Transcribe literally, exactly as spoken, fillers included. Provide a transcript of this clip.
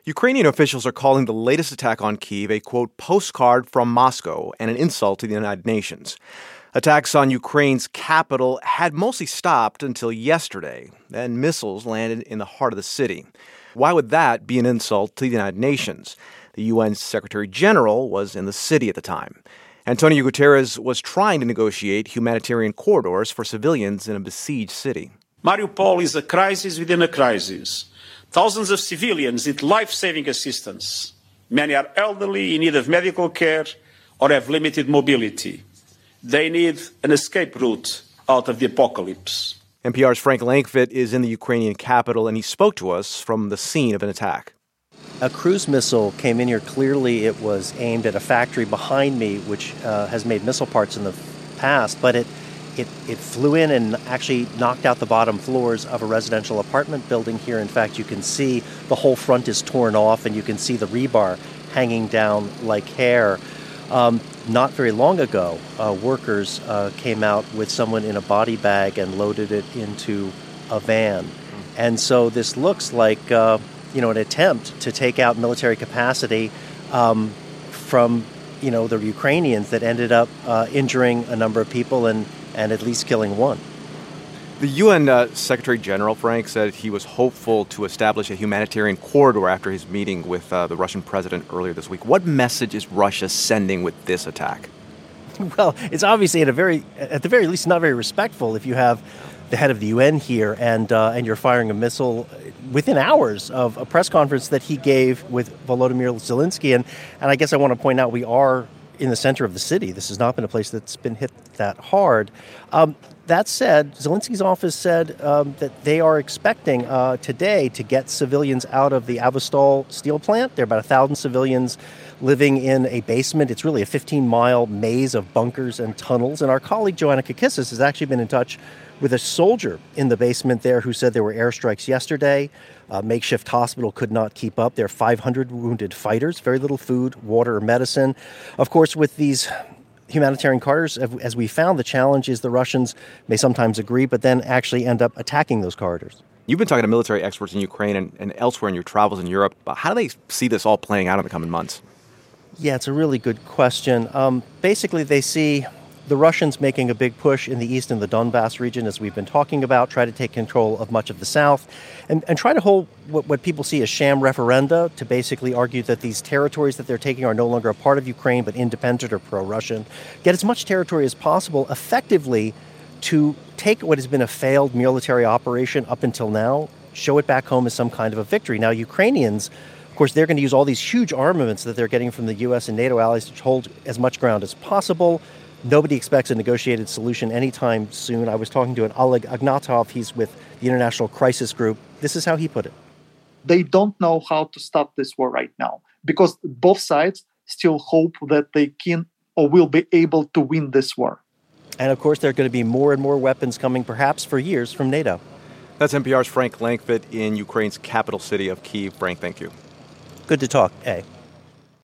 Ukrainian officials are calling the latest attack on Kyiv a, quote, postcard from Moscow and an insult to the United Nations. Attacks on Ukraine's capital had mostly stopped until yesterday. Then missiles landed in the heart of the city. Why would that be an insult to the United Nations? The U N Secretary General was in the city at the time. Antonio Guterres was trying to negotiate humanitarian corridors for civilians in a besieged city. Mariupol is a crisis within a crisis. Thousands of civilians need life-saving assistance. Many are elderly, in need of medical care, or have limited mobility. They need an escape route out of the apocalypse. N P R's Frank Langfitt is in the Ukrainian capital, and he spoke to us from the scene of an attack. A cruise missile came in here. Clearly, it was aimed at a factory behind me, which uh, has made missile parts in the past, but it It, it flew in and actually knocked out the bottom floors of a residential apartment building here. In fact, you can see the whole front is torn off, and you can see the rebar hanging down like hair. Um, not very long ago, uh, workers uh, came out with someone in a body bag and loaded it into a van. And so this looks like uh, you know, an attempt to take out military capacity um, from you know, the Ukrainians that ended up uh, injuring a number of people and and at least killing one. The U N uh, Secretary General, Frank, said he was hopeful to establish a humanitarian corridor after his meeting with uh, the Russian president earlier this week. What message is Russia sending with this attack? Well, it's obviously at a very, at the very least, not very respectful if you have the head of the U N here and uh, and you're firing a missile within hours of a press conference that he gave with Volodymyr Zelensky. And, and I guess I want to point out we are in the center of the city. This has not been a place that's been hit that hard. Um, that said, Zelensky's office said um, that they are expecting uh, today to get civilians out of the Azovstal steel plant. There are about a thousand civilians living in a basement. It's really a fifteen-mile maze of bunkers and tunnels. And our colleague Joanna Kakissis has actually been in touch with a soldier in the basement there who said there were airstrikes yesterday. A makeshift hospital could not keep up. There are five hundred wounded fighters, very little food, water, or medicine. Of course, with these humanitarian corridors, as we found, the challenge is the Russians may sometimes agree, but then actually end up attacking those corridors. You've been talking to military experts in Ukraine and, and elsewhere in your travels in Europe. How do they see this all playing out in the coming months? Yeah, it's a really good question. Um, basically, they see the Russians making a big push in the east in the Donbass region, as we've been talking about, try to take control of much of the south, and, and try to hold what, what people see as sham referenda to basically argue that these territories that they're taking are no longer a part of Ukraine but independent or pro-Russian. Get as much territory as possible effectively to take what has been a failed military operation up until now, show it back home as some kind of a victory. Now, Ukrainians, of course, they're going to use all these huge armaments that they're getting from the U S and NATO allies to hold as much ground as possible. Nobody expects a negotiated solution anytime soon. I was talking to an Oleg Agnatov. He's with the International Crisis Group. This is how he put it. They don't know how to stop this war right now because both sides still hope that they can or will be able to win this war. And, of course, there are going to be more and more weapons coming, perhaps for years, from NATO. That's N P R's Frank Langfitt in Ukraine's capital city of Kyiv. Frank, thank you. Good to talk, A.